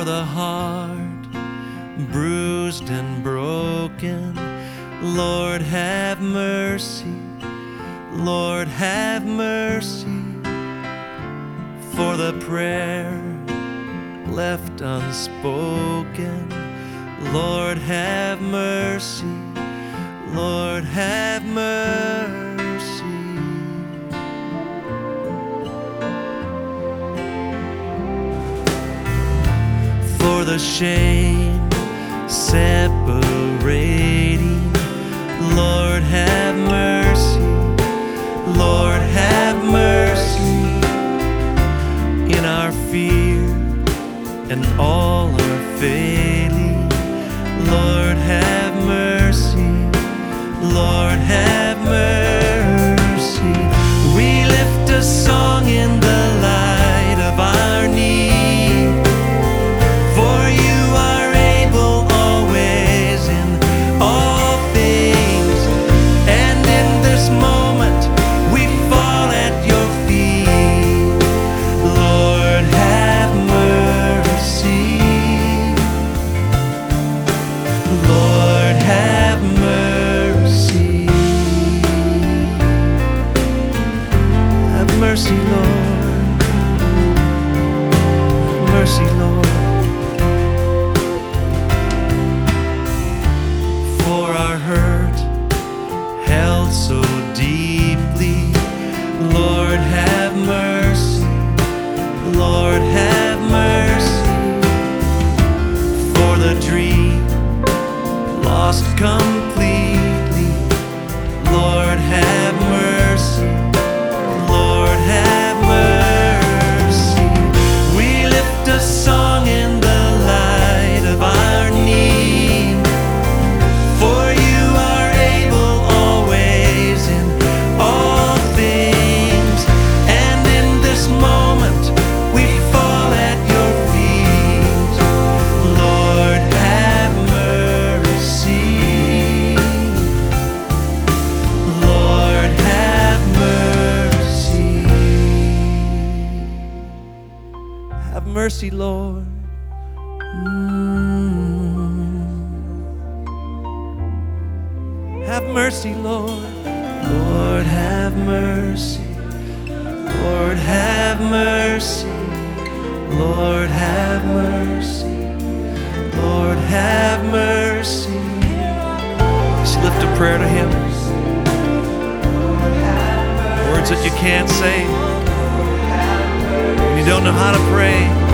the heart bruised and broken. Lord, have mercy. Lord, have mercy. For the prayer left unspoken. Lord, have mercy. Lord, have mercy. For the shame separating. Lord, have mercy. Lord, have mercy. In our fear and all our failing, Lord, have mercy. Lord, have mercy. We lift a song in the light of our need. For you are able always in all things. And in this moment we fall at your feet. Lord, have mercy. Lord, have mercy. Have mercy, Lord. Have mercy, Lord. For our hurt held so deeply, Lord, have mercy. Lord, have mercy. For the dream lost completely, Lord, have mercy. Lord, have mercy. We lift a song in the light of our need. For you are able always in all things. And in this moment we fall at your feet. Lord, have mercy. Lord, have mercy. Have mercy, Lord. Have mercy, Lord. Lord, have mercy. Lord, have mercy. Lord, have mercy. Lord, have mercy. Just lift a prayer to Him. Words that you can't say. You don't know how to pray.